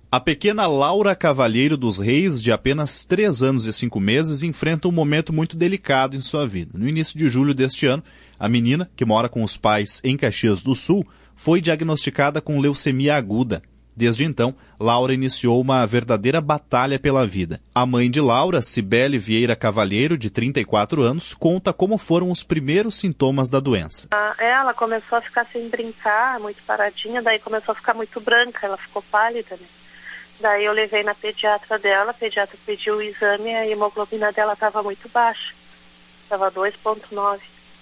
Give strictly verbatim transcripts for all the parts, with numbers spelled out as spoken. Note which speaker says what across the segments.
Speaker 1: A pequena Laura Cavalheiro dos Reis, de apenas três anos e cinco meses, enfrenta um momento muito delicado em sua vida. No início de julho deste ano, a menina, que mora com os pais em Caxias do Sul, foi diagnosticada com leucemia aguda. Desde então, Laura iniciou uma verdadeira batalha pela vida. A mãe de Laura, Cibele Vieira Cavalheiro, de trinta e quatro anos, conta como foram os primeiros sintomas da doença.
Speaker 2: Ela começou a ficar sem brincar, muito paradinha, daí começou a ficar muito branca, ela ficou pálida, né? Daí eu levei na pediatra dela, a pediatra pediu o exame e a hemoglobina dela estava muito baixa, estava dois ponto nove.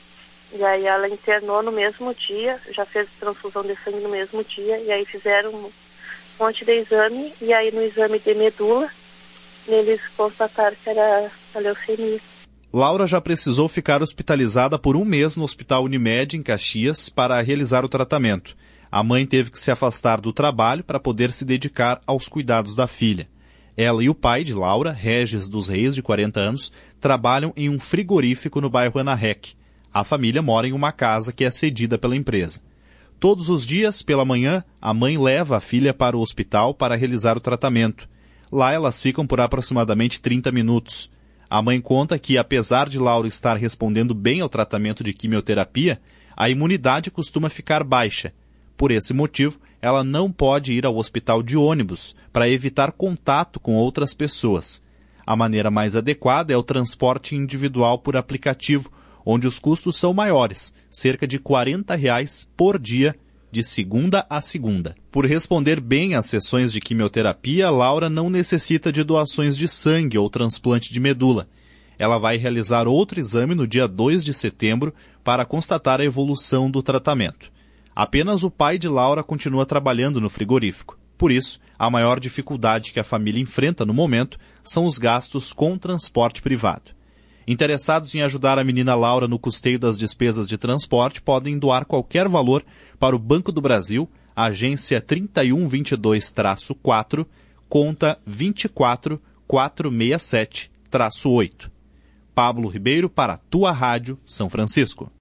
Speaker 2: E aí ela internou no mesmo dia, já fez transfusão de sangue no mesmo dia, e aí fizeram um monte de exame, e aí no exame de medula, eles constataram que era a leucemia.
Speaker 1: Laura já precisou ficar hospitalizada por um mês no Hospital Unimed, em Caxias, para realizar o tratamento. A mãe teve que se afastar do trabalho para poder se dedicar aos cuidados da filha. Ela e o pai de Laura, Regis dos Reis, de quarenta anos, trabalham em um frigorífico no bairro Ana Rec. A família mora em uma casa que é cedida pela empresa. Todos os dias, pela manhã, a mãe leva a filha para o hospital para realizar o tratamento. Lá elas ficam por aproximadamente trinta minutos. A mãe conta que, apesar de Laura estar respondendo bem ao tratamento de quimioterapia, a imunidade costuma ficar baixa. Por esse motivo, ela não pode ir ao hospital de ônibus para evitar contato com outras pessoas. A maneira mais adequada é o transporte individual por aplicativo, onde os custos são maiores, cerca de quarenta reais por dia, de segunda a segunda. Por responder bem às sessões de quimioterapia, Laura não necessita de doações de sangue ou transplante de medula. Ela vai realizar outro exame no dia dois de setembro para constatar a evolução do tratamento. Apenas o pai de Laura continua trabalhando no frigorífico. Por isso, a maior dificuldade que a família enfrenta no momento são os gastos com transporte privado. Interessados em ajudar a menina Laura no custeio das despesas de transporte podem doar qualquer valor para o Banco do Brasil, agência trinta e um vinte e dois traço quatro, conta vinte e quatro quatrocentos e sessenta e sete traço oito. Pablo Ribeiro para a Tua Rádio São Francisco.